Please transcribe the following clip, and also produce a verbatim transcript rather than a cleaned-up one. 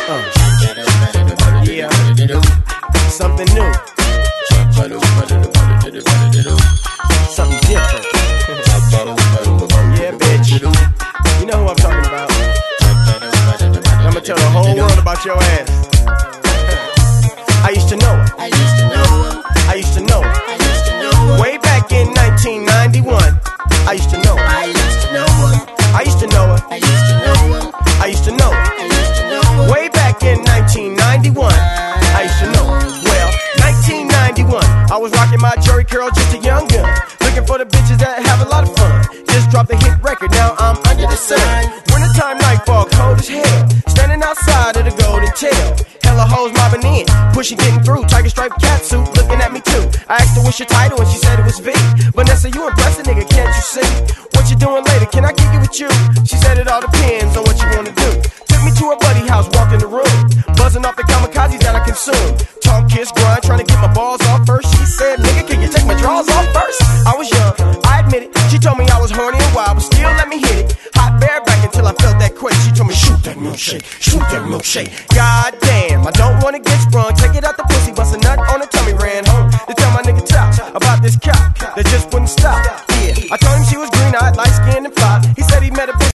Yeah, something new, something different. Yeah, bitch, you know who I'm talking about. I'ma tell the whole world about your ass. I used to know her. I used to know her. I used to know her. I used to know her. Way back in nineteen ninety-one. I used to know her. I used to know her. I used to know her. I used to know her. I used to know her. I used to know her. Way back in nineteen ninety-one. I used to know her. Well, nineteen ninety-one. I was rocking my Jerry curl, just a young gun, looking for the bitches that have a lot of fun. Just dropped a hit record, now I'm under the sun. Wintertime nightfall, cold as hell. Standing outside of the Golden Tail. Hella hoes mobbing in, pushing getting through. Tiger stripe catsuit, looking at me too. I asked her what's your title and she said it was V. Vanessa, you impressive, nigga, can't you see? What you doing later, can I kick it with you? She said it all depends on what you wanna do. Took me to her buddy house, walked in the room, buzzing off the kamikazes that I consume. Tongue kiss, grind, trying to get my balls off first. She said, nigga, can you take my drawers off first? I was young, I admit it. She told me I was horny and wild, but still let me hit it. Hot bareback until I felt that quake. She told me, shoot that milkshake, shoot that milkshake. God damn, I don't wanna get sprung. Take it out the pussy, bust a nut